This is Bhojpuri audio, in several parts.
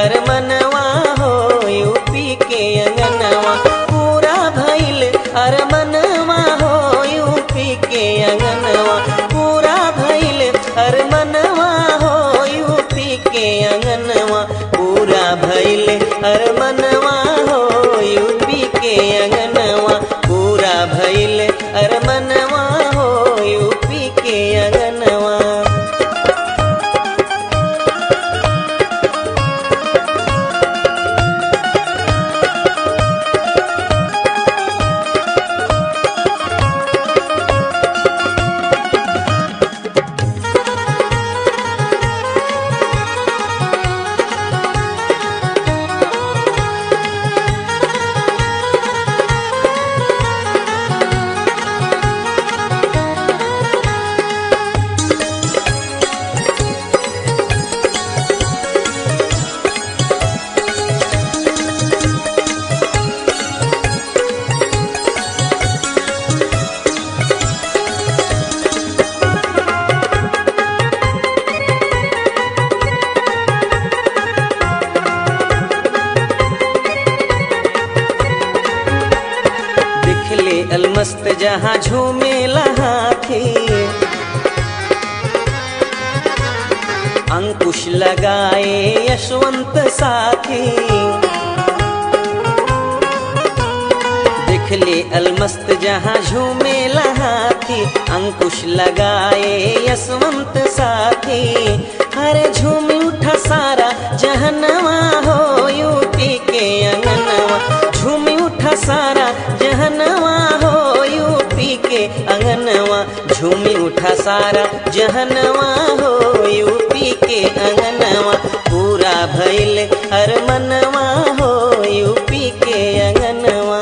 अरमनवा हो यूपी के अंगनवा पूरा भइल अरमनवा हो यूपी के अंगनवा पूरा भइल अरमनवा हो यूपी के अंगनवा पूरा भइल अरमनवा हो यूपी के अंगनवा पूरा भइल अरमनवा हो यूपी के अंगनवा। अलमस्त जहाँ झूमेला हाथी अंकुश लगाए यशवंत साथी देख ले अलमस्त जहाँ झूमेला हाथी अंकुश लगाए यशवंत साथी हरे झूम उठा सारा जहनवा हो यूपी के अंगनवा झूम उठा सारा जहनवा हो यूपी के अंगनवा झूमी उठा सारा जहनवा हो यूपी के अंगनवा पूरा भइल अरमनवा हो यूपी के अंगनवा।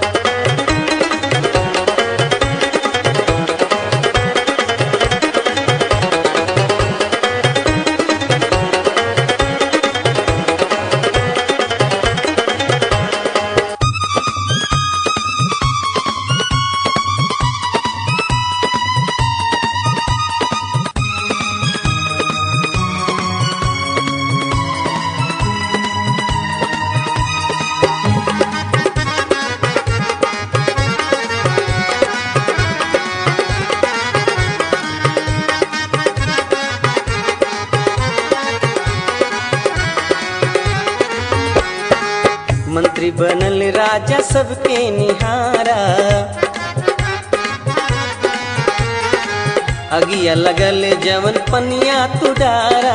मंत्री बनल राजा सबके निहारा अगिया लगल जवन पनिया तुडारा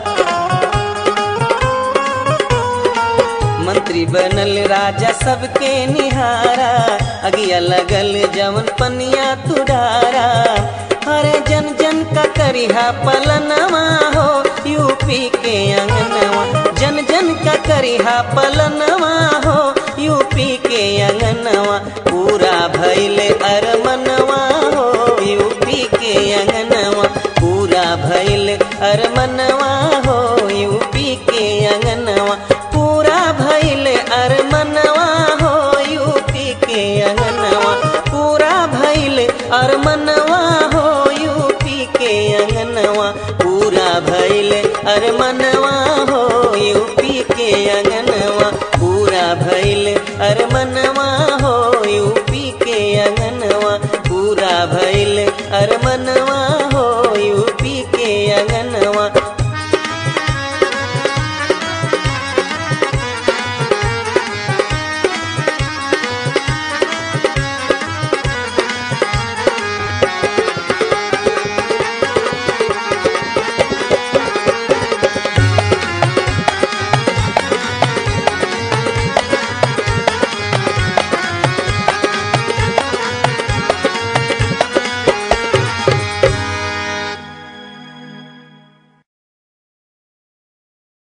मंत्री बनल राजा सबके निहारा अगिया लगल जवन पनिया तुडारा हरे जन जन का करिहा पलनवा हो यूपी के अंगनवा जन जन का करिहा पलनवा हो यूपी के अंगनवा पूरा भइल अरमनवा हो यूपी के अंगनवा पूरा भइल अरमनवा हो यूपी के अंगनवा पूरा भइल अरमनवा हो यूपी के अंगनवा पूरा भइल अरमनवा हो यूपी के अंगनवा पूरा भइल अरमनवा हो यूपी के अंगनवा पूरा भइल अरमनवा हो यूपी के अंगनवा पूरा भइल अरमनवा